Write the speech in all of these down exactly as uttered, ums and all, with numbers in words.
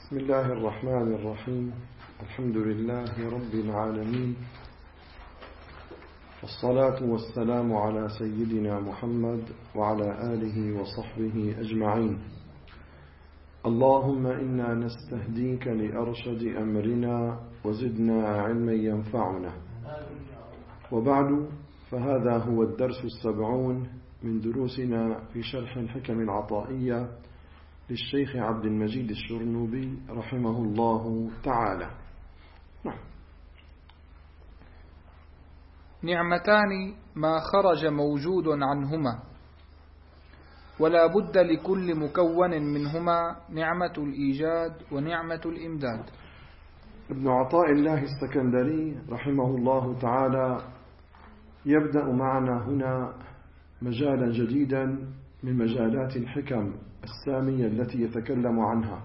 بسم الله الرحمن الرحيم. الحمد لله رب العالمين، والصلاة والسلام على سيدنا محمد وعلى آله وصحبه أجمعين. اللهم إنا نستهديك لأرشد أمرنا وزدنا علما ينفعنا. وبعد، فهذا هو الدرس السبعون من دروسنا في شرح الحكم العطائية للشيخ عبد المجيد الشرنوبي رحمه الله تعالى. نعم. نعمتان ما خرج موجود عنهما، ولا بد لكل مكون منهما نعمة الإيجاد ونعمة الإمداد. ابن عطاء الله السكندري رحمه الله تعالى يبدأ معنا هنا مجالا جديدا من مجالات الحكم السامية التي يتكلم عنها،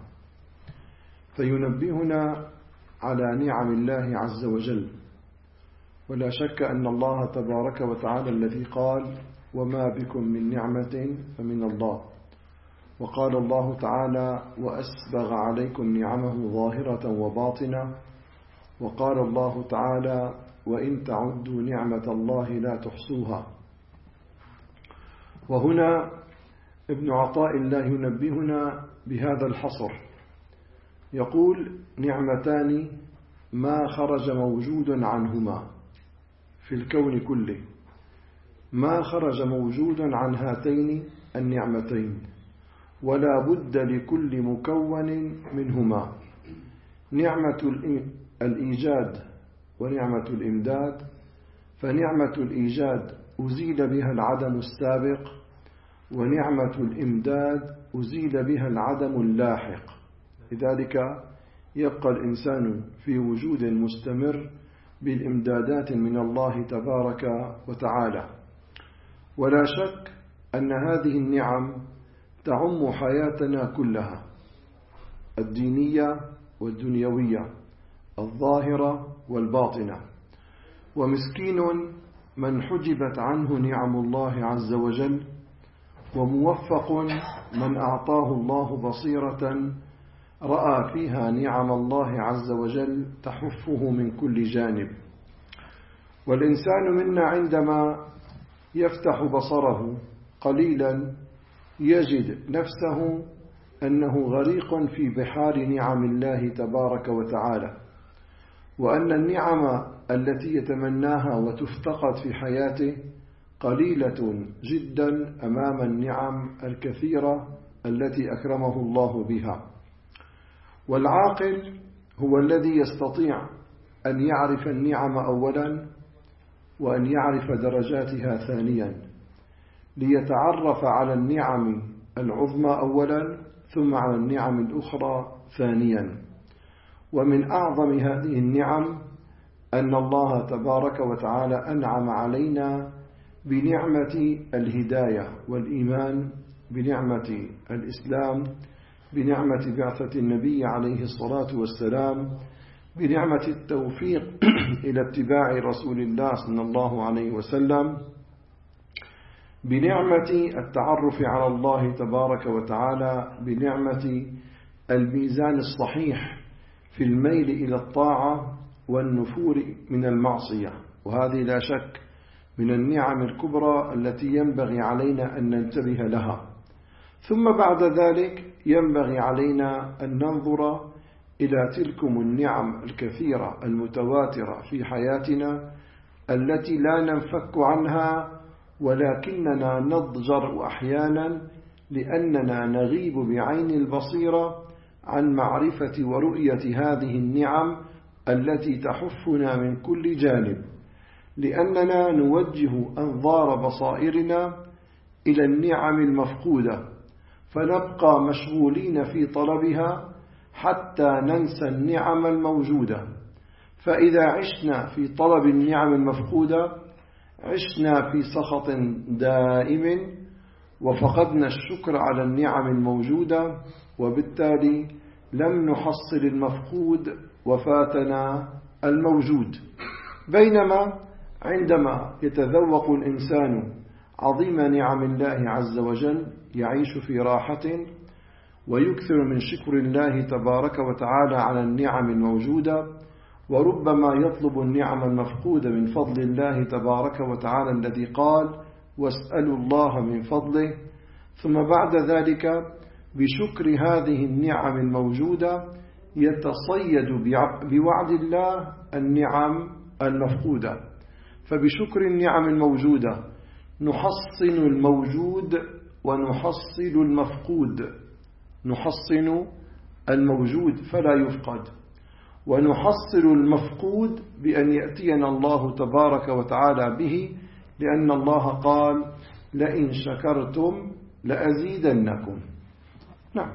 فينبهنا على نعم الله عز وجل. ولا شك أن الله تبارك وتعالى الذي قال: وما بكم من نعمة فمن الله. وقال الله تعالى: وأسبغ عليكم نعمه ظاهرة وباطنة. وقال الله تعالى: وإن تعدوا نعمة الله لا تحصوها. وهنا ابن عطاء الله ينبهنا بهذا الحصر، يقول: نعمتان ما خرج موجود عنهما في الكون كله، ما خرج موجود عن هاتين النعمتين، ولا بد لكل مكون منهما نعمة الإيجاد ونعمة الإمداد. فنعمة الإيجاد أزيل بها العدم السابق، ونعمة الإمداد أزيل بها العدم اللاحق. لذلك يبقى الإنسان في وجود مستمر بالإمدادات من الله تبارك وتعالى. ولا شك أن هذه النعم تعم حياتنا كلها، الدينية والدنيوية، الظاهرة والباطنة. ومسكين من حجبت عنه نعم الله عز وجل، وموفق من أعطاه الله بصيرة رأى فيها نعم الله عز وجل تحفه من كل جانب. والإنسان منا عندما يفتح بصره قليلا يجد نفسه أنه غريق في بحار نعم الله تبارك وتعالى، وأن النعم التي يتمناها وتفتقد في حياته قليلة جدا أمام النعم الكثيرة التي أكرمه الله بها. والعاقل هو الذي يستطيع أن يعرف النعم أولا، وأن يعرف درجاتها ثانيا، ليتعرف على النعم العظمى أولا ثم على النعم الأخرى ثانيا. ومن أعظم هذه النعم أن الله تبارك وتعالى أنعم علينا بنعمة الهداية والإيمان، بنعمة الإسلام، بنعمة بعثة النبي عليه الصلاة والسلام، بنعمة التوفيق إلى اتباع رسول الله صلى الله عليه وسلم، بنعمة التعرف على الله تبارك وتعالى، بنعمة الميزان الصحيح في الميل إلى الطاعة والنفور من المعصية. وهذه لا شك من النعم الكبرى التي ينبغي علينا أن ننتبه لها. ثم بعد ذلك ينبغي علينا أن ننظر إلى تلكم النعم الكثيرة المتواترة في حياتنا التي لا ننفك عنها، ولكننا نضجر أحيانا لأننا نغيب بعين البصيرة عن معرفة ورؤية هذه النعم التي تحفنا من كل جانب، لأننا نوجه أنظار بصائرنا إلى النعم المفقودة، فنبقى مشغولين في طلبها حتى ننسى النعم الموجودة. فإذا عشنا في طلب النعم المفقودة عشنا في سخط دائم، وفقدنا الشكر على النعم الموجودة، وبالتالي لم نحصل المفقود وفاتنا الموجود. بينما عندما يتذوق الإنسان عظيم نعم الله عز وجل يعيش في راحة ويكثر من شكر الله تبارك وتعالى على النعم الموجودة، وربما يطلب النعم المفقودة من فضل الله تبارك وتعالى الذي قال واسألوا الله من فضله. ثم بعد ذلك بشكر هذه النعم الموجودة يتصيد بوعد الله النعم المفقودة. فبشكر النعم الموجودة نحصن الموجود ونحصل المفقود، نحصن الموجود فلا يفقد، ونحصل المفقود بأن يأتينا الله تبارك وتعالى به، لأن الله قال لئن شكرتم لأزيدنكم. نعم.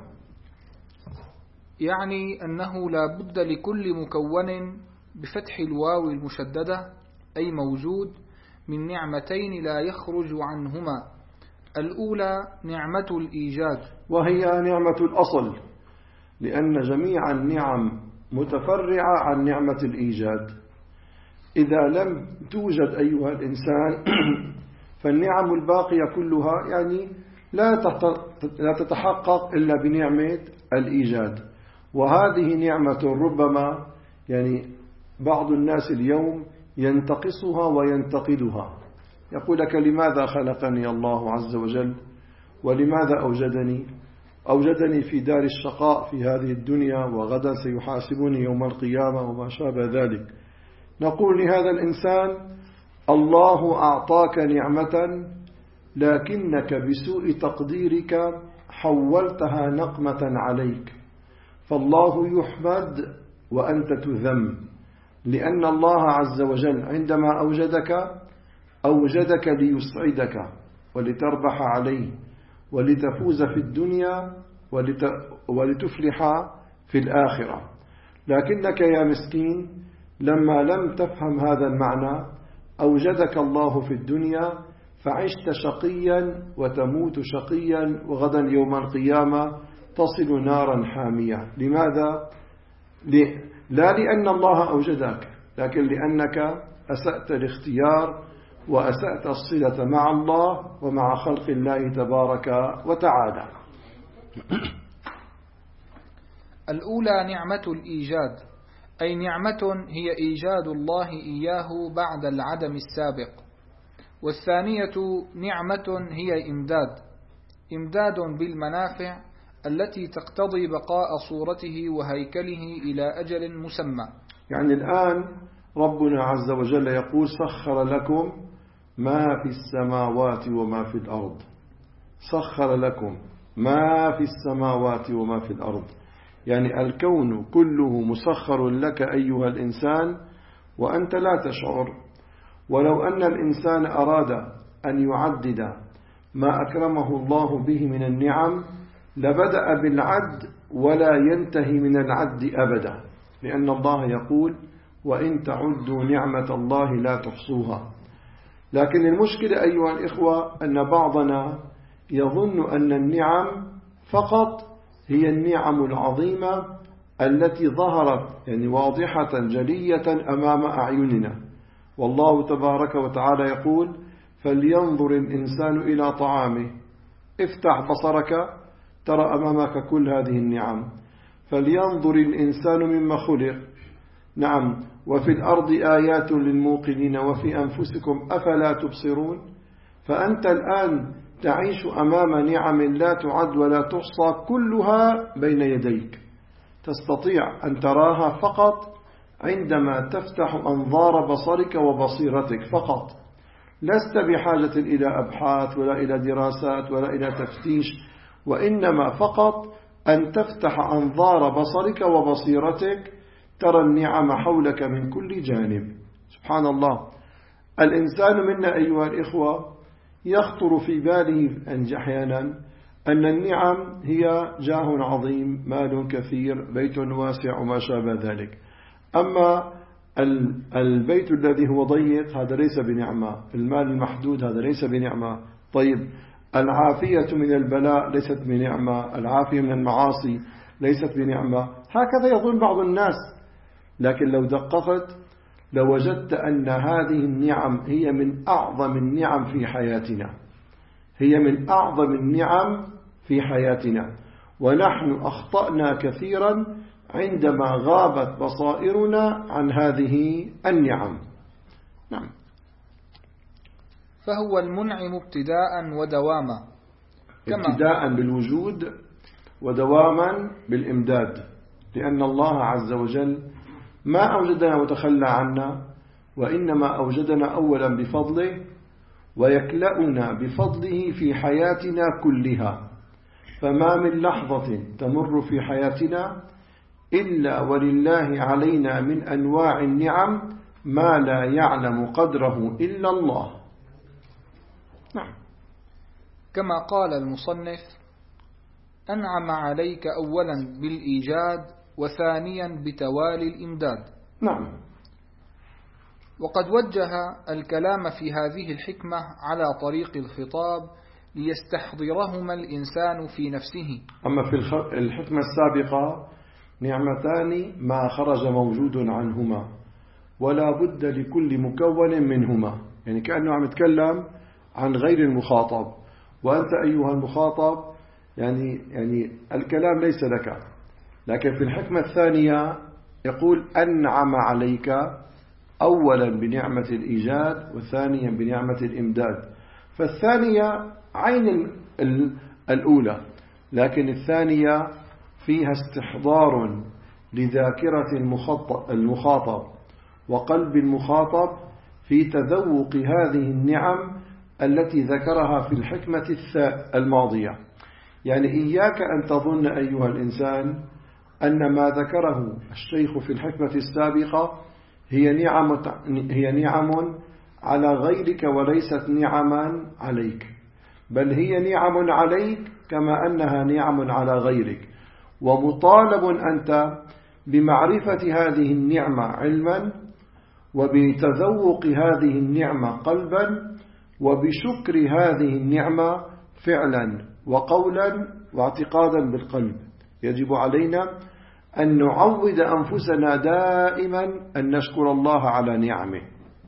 يعني أنه لا بد لكل مكون بفتح الواو المشددة أي موجود من نعمتين لا يخرج عنهما. الأولى نعمة الإيجاد، وهي نعمة الأصل، لأن جميع النعم متفرعة عن نعمة الإيجاد. إذا لم توجد أيها الإنسان فالنعم الباقية كلها يعني لا تتحقق إلا بنعمة الإيجاد. وهذه نعمة ربما يعني بعض الناس اليوم ينتقصها وينتقدها، يقول لك لماذا خلقني الله عز وجل، ولماذا أوجدني أوجدني في دار الشقاء في هذه الدنيا، وغدا سيحاسبني يوم القيامة وما شابه ذلك. نقول لهذا الإنسان الله أعطاك نعمة، لكنك بسوء تقديرك حولتها نقمة عليك، فالله يحمد وأنت تذم، لأن الله عز وجل عندما أوجدك أوجدك ليسعدك ولتربح عليه ولتفوز في الدنيا ولتفلح في الآخرة. لكنك يا مسكين لما لم تفهم هذا المعنى أوجدك الله في الدنيا فعشت شقيا وتموت شقيا، وغدا يوم القيامة تصل نارا حامية. لماذا؟ لا لأن الله أوجدك، لكن لأنك أسأت الاختيار وأسأت الصلة مع الله ومع خلق الله تبارك وتعالى. الأولى نعمة الإيجاد، أي نعمة هي إيجاد الله إياه بعد العدم السابق. والثانية نعمة هي إمداد، إمداد بالمنافع التي تقتضي بقاء صورته وهيكله إلى أجل مسمى. يعني الآن ربنا عز وجل يقول سخر لكم ما في السماوات وما في الأرض، سخر لكم ما في السماوات وما في الأرض، يعني الكون كله مسخر لك أيها الإنسان وأنت لا تشعر. ولو أن الإنسان أراد أن يعدد ما أكرمه الله به من النعم لبدأ بالعد ولا ينتهي من العد أبدا، لأن الله يقول وإن تعدوا نعمة الله لا تحصوها. لكن المشكلة أيها الإخوة أن بعضنا يظن أن النعم فقط هي النعم العظيمة التي ظهرت يعني واضحة جلية أمام أعيننا. والله تبارك وتعالى يقول فلينظر الإنسان إلى طعامه، افتح بصرك ترى أمامك كل هذه النعم. فلينظر الإنسان مما خلق، نعم، وفي الأرض آيات للموقنين وفي أنفسكم أفلا تبصرون. فأنت الآن تعيش أمام نعم لا تعد ولا تحصى كلها بين يديك، تستطيع أن تراها فقط عندما تفتح أنظار بصرك وبصيرتك فقط. لست بحاجة إلى أبحاث ولا إلى دراسات ولا إلى تفتيش، وإنما فقط أن تفتح أنظار بصرك وبصيرتك ترى النعم حولك من كل جانب. سبحان الله. الإنسان منا أيها الإخوة يخطر في باله أحيانا أن النعم هي جاه عظيم، مال كثير، بيت واسع وما شابه ذلك. أما البيت الذي هو ضيق هذا ليس بنعمة، المال المحدود هذا ليس بنعمة. طيب العافية من البلاء ليست بنعمة، العافية من المعاصي ليست بنعمة. هكذا يظن بعض الناس، لكن لو دققت لوجدت أن هذه النعم هي من أعظم النعم في حياتنا، هي من أعظم النعم في حياتنا. ونحن أخطأنا كثيرا عندما غابت بصائرنا عن هذه النعم. نعم. فهو المنعم ابتداء ودواما، ابتداء بالوجود ودواما بالإمداد، لأن الله عز وجل ما أوجدنا وتخلى عنا، وإنما أوجدنا أولا بفضله، ويكلأنا بفضله في حياتنا كلها. فما من لحظة تمر في حياتنا إلا ولله علينا من أنواع النعم ما لا يعلم قدره إلا الله. نعم. كما قال المصنف: أنعم عليك أولا بالإيجاد، وثانيا بتوالي الإمداد. نعم. وقد وجه الكلام في هذه الحكمة على طريق الخطاب ليستحضرهما الإنسان في نفسه. أما في الحكمة السابقة نعمتان ما خرج موجود عنهما، ولا بد لكل مكون منهما، يعني كأنه عم يتكلم عن غير المخاطب، وأنت أيها المخاطب يعني يعني الكلام ليس لك. لكن في الحكمة الثانية يقول أنعم عليك أولا بنعمة الإيجاد، وثانيا بنعمة الإمداد. فالثانية عين الأولى، لكن الثانية فيها استحضار لذاكرة المخاطب وقلب المخاطب في تذوق هذه النعم التي ذكرها في الحكمة الماضية. يعني إياك أن تظن أيها الإنسان أن ما ذكره الشيخ في الحكمة السابقة هي نعم هي نعم على غيرك وليست نعما عليك، بل هي نعم عليك كما أنها نعم على غيرك، ومطالب أنت بمعرفة هذه النعمة علما، وبتذوق هذه النعمة قلبا، وبشكر هذه النعمة فعلا وقولا واعتقادا بالقلب. يجب علينا أن نعود أنفسنا دائما أن نشكر الله على نعمه.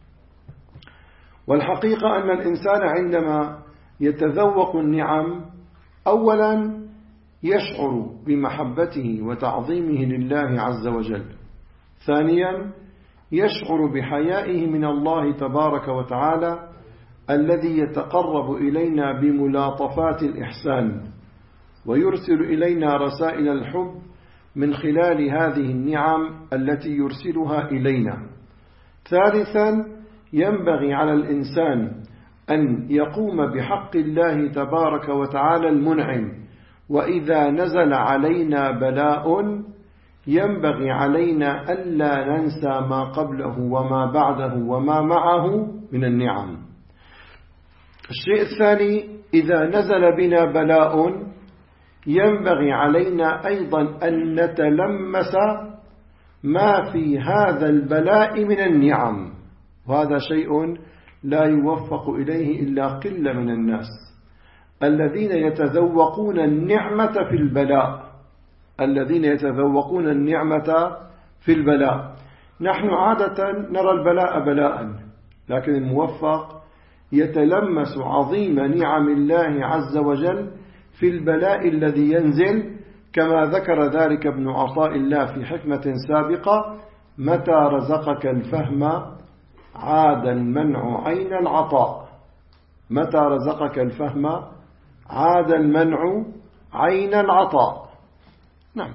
والحقيقة أن الإنسان عندما يتذوق النعم أولا يشعر بمحبته وتعظيمه لله عز وجل، ثانيا يشعر بحيائه من الله تبارك وتعالى الذي يتقرب إلينا بملاطفات الإحسان، ويرسل إلينا رسائل الحب من خلال هذه النعم التي يرسلها إلينا. ثالثا ينبغي على الإنسان أن يقوم بحق الله تبارك وتعالى المنعم، وإذا نزل علينا بلاء ينبغي علينا ألا ننسى ما قبله وما بعده وما معه من النعم. الشيء الثاني إذا نزل بنا بلاء ينبغي علينا أيضا أن نتلمس ما في هذا البلاء من النعم، وهذا شيء لا يوفق إليه إلا قلة من الناس الذين يتذوقون النعمة في البلاء الذين يتذوقون النعمة في البلاء. نحن عادة نرى البلاء بلاء، لكن الموفق يتلمس عظيم نعم الله عز وجل في البلاء الذي ينزل، كما ذكر ذلك ابن عطاء الله في حكمة سابقة: متى رزقك الفهم عاد المنع عين العطاء. متى رزقك الفهم عاد المنع عين العطاء. نعم.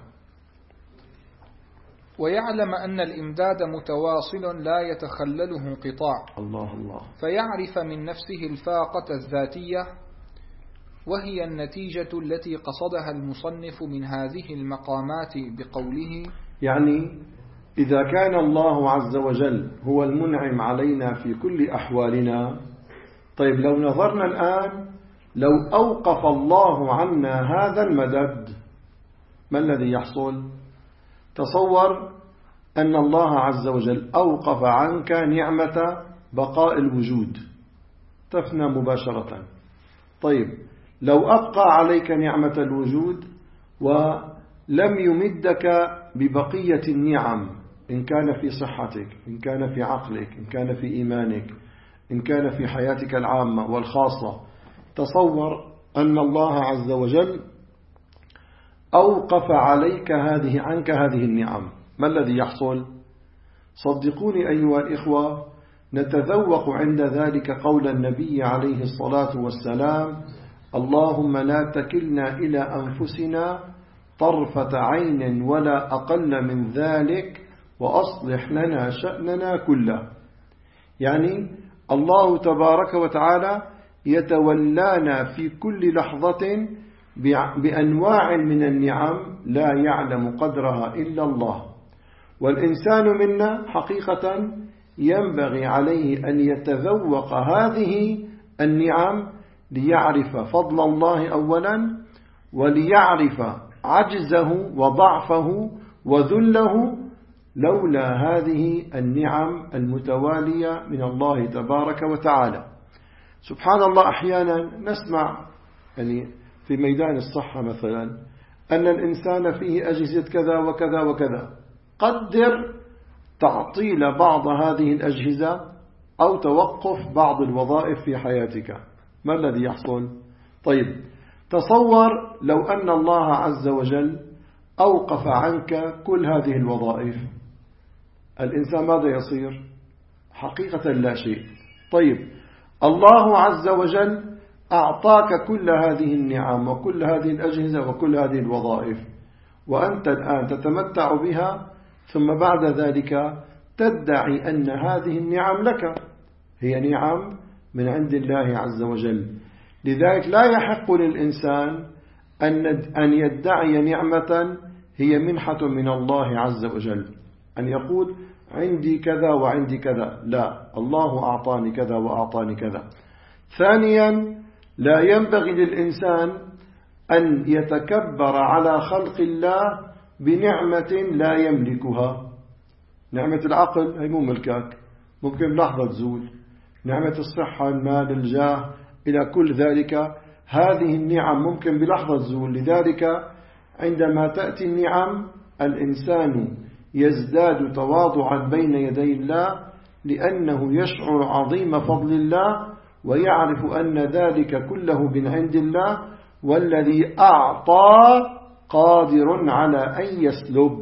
ويعلم أن الإمداد متواصل لا يتخلله انقطاع، الله الله، فيعرف من نفسه الفاقة الذاتية، وهي النتيجة التي قصدها المصنف من هذه المقامات بقوله: يعني إذا كان الله عز وجل هو المنعم علينا في كل أحوالنا، طيب لو نظرنا الآن لو أوقف الله عنا هذا المدد ما الذي يحصل؟ تصور أن الله عز وجل أوقف عنك نعمة بقاء الوجود، تفنى مباشرة. طيب لو أبقى عليك نعمة الوجود ولم يمدك ببقية النعم، إن كان في صحتك، إن كان في عقلك، إن كان في إيمانك، إن كان في حياتك العامة والخاصة، تصور أن الله عز وجل أوقف عليك هذه عنك هذه النعم، ما الذي يحصل؟ صدقوني أيها الإخوة، نتذوق عند ذلك قول النبي عليه الصلاة والسلام: اللهم لا تكلنا إلى أنفسنا طرفة عين ولا أقل من ذلك وأصلح لنا شأننا كله. يعني الله تبارك وتعالى يتولانا في كل لحظة بأنواع من النعم لا يعلم قدرها إلا الله، والإنسان منا حقيقة ينبغي عليه أن يتذوق هذه النعم ليعرف فضل الله أولا، وليعرف عجزه وضعفه وذله لولا هذه النعم المتوالية من الله تبارك وتعالى. سبحان الله، أحيانا نسمع يعني في ميدان الصحة مثلا أن الإنسان فيه أجهزة كذا وكذا وكذا، قدر تعطيل بعض هذه الأجهزة أو توقف بعض الوظائف في حياتك، ما الذي يحصل؟ طيب تصور لو أن الله عز وجل أوقف عنك كل هذه الوظائف، الإنسان ماذا يصير؟ حقيقة لا شيء. طيب الله عز وجل أعطاك كل هذه النعم وكل هذه الأجهزة وكل هذه الوظائف، وأنت الآن تتمتع بها، ثم بعد ذلك تدعي أن هذه النعم لك، هي نعم من عند الله عز وجل. لذلك لا يحق للإنسان أن يدعي نعمة هي منحة من الله عز وجل، أن يقول عندي كذا وعندي كذا، لا، الله أعطاني كذا وأعطاني كذا. ثانيا، لا ينبغي للإنسان أن يتكبر على خلق الله بنعمة لا يملكها. نعمة العقل هي مو ملكك، ممكن لحظة تزول. نعمة الصحة، المال، الجاه، إلى كل ذلك، هذه النعم ممكن بلحظة تزول. لذلك عندما تأتي النعم الإنسان يزداد تواضعا بين يدي الله، لأنه يشعر عظيم فضل الله ويعرف أن ذلك كله من عند الله، والذي أعطى قادر على أن يسلب،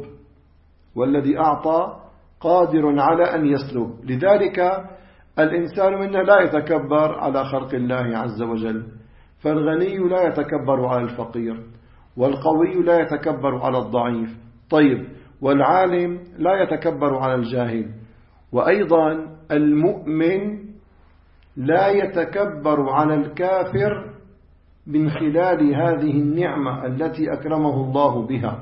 والذي أعطى قادر على أن يسلب. لذلك الإنسان منا لا يتكبر على خلق الله عز وجل، فالغني لا يتكبر على الفقير، والقوي لا يتكبر على الضعيف. طيب، والعالم لا يتكبر على الجاهل، وأيضا المؤمن لا يتكبر على الكافر من خلال هذه النعمة التي أكرمه الله بها.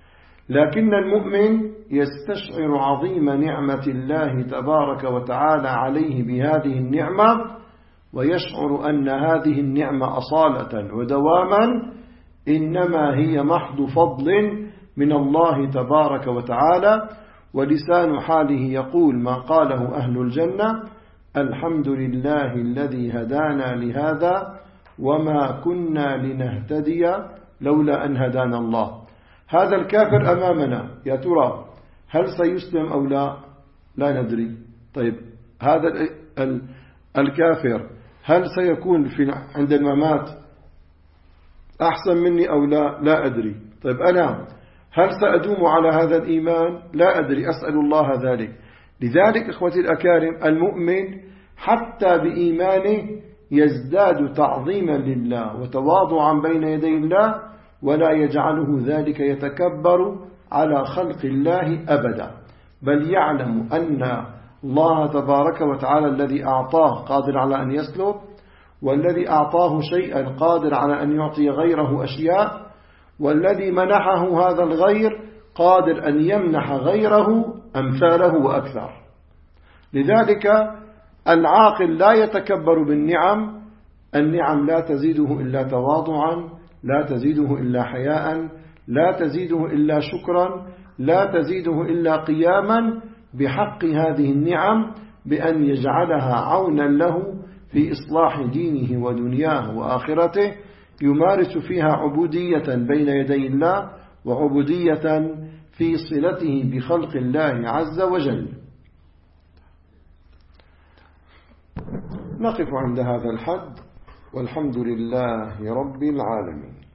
لكن المؤمن يستشعر عظيم نعمة الله تبارك وتعالى عليه بهذه النعمة، ويشعر أن هذه النعمة أصالة ودواما إنما هي محض فضل من الله تبارك وتعالى، ولسان حاله يقول ما قاله أهل الجنة: الحمد لله الذي هدانا لهذا وما كنا لنهتدي لولا أن هدانا الله. هذا الكافر أمامنا، يا ترى هل سيسلم أو لا؟ لا ندري. طيب، هذا الكافر هل سيكون في عند الممات أحسن مني أو لا؟ لا أدري. طيب، أنا هل سأدوم على هذا الإيمان؟ لا أدري، أسأل الله ذلك. لذلك إخوتي الأكارم، المؤمن حتى بإيمانه يزداد تعظيما لله وتواضعا بين يدي الله، ولا يجعله ذلك يتكبر على خلق الله أبدا، بل يعلم أن الله تبارك وتعالى الذي أعطاه قادر على أن يسلب، والذي أعطاه شيئا قادر على أن يعطي غيره أشياء، والذي منحه هذا الغير قادر أن يمنح غيره أمثاله وأكثر. لذلك العاقل لا يتكبر بالنعم، النعم لا تزيده إلا تواضعا، لا تزيده إلا حياء، لا تزيده إلا شكرا، لا تزيده إلا قياما بحق هذه النعم، بأن يجعلها عونا له في إصلاح دينه ودنياه وآخرته، يمارس فيها عبودية بين يدي الله وعبودية في صلته بخلق الله عز وجل. نقف عند هذا الحد، والحمد لله رب العالمين.